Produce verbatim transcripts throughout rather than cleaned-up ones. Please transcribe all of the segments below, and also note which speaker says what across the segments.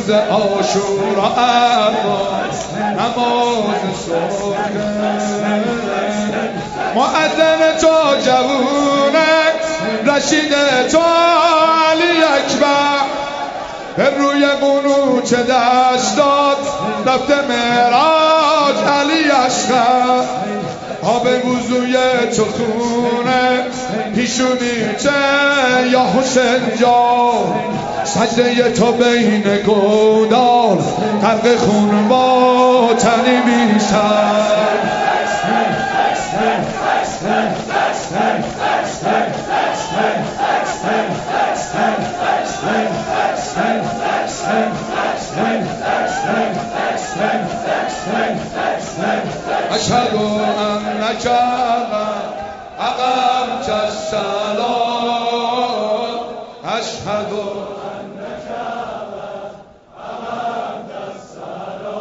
Speaker 1: روز عاشورا اما نماز صبح مؤذن تو جوونه رشید تو علی اکبر به روی قنوت دست داد رفته معراج علی اصغر آب وضوی تو خونه پیشونی چه یا حسین جان سجده تو بین گودال غرق خون با تنی میشن أشهد أنك أقمت الصلاة أشهد أنك أقمت الصلاة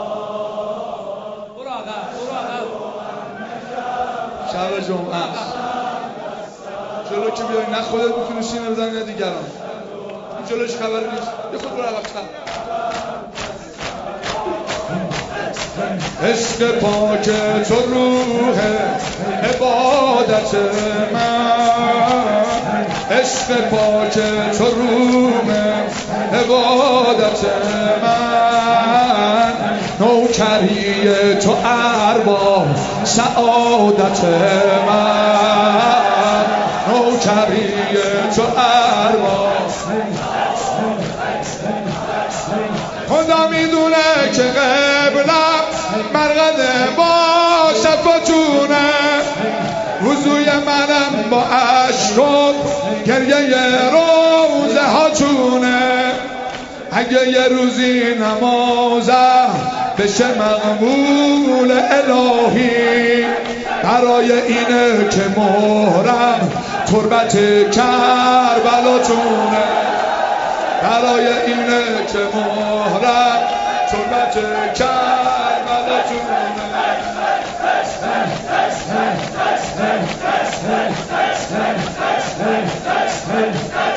Speaker 1: شب جمعه است جلو که بیایی نه خودت میتونی سینه بزنی نه دیگران این جلوش خبری نیست یه خود برو عقب‌تر عشق پاک تو روح عبادت من عشق پاک تو روح عبادت من نوکری تو ارباب سعادت من نوکری تو ارباب خدا میدونه که قبلم مرقد با شفاتونه وضوی منم با عشق و گریه روزه هاتونه اگه یه روزی نمازم بشه مقبول الهی برای اینه که مهرم تربت کربلاتونه برای اینه که مهرم تربت کربلاتونه
Speaker 2: Hey, hey, hey, hey, hey, hey, hey, hey, hey, hey, hey, hey, hey, hey, hey, hey, hey,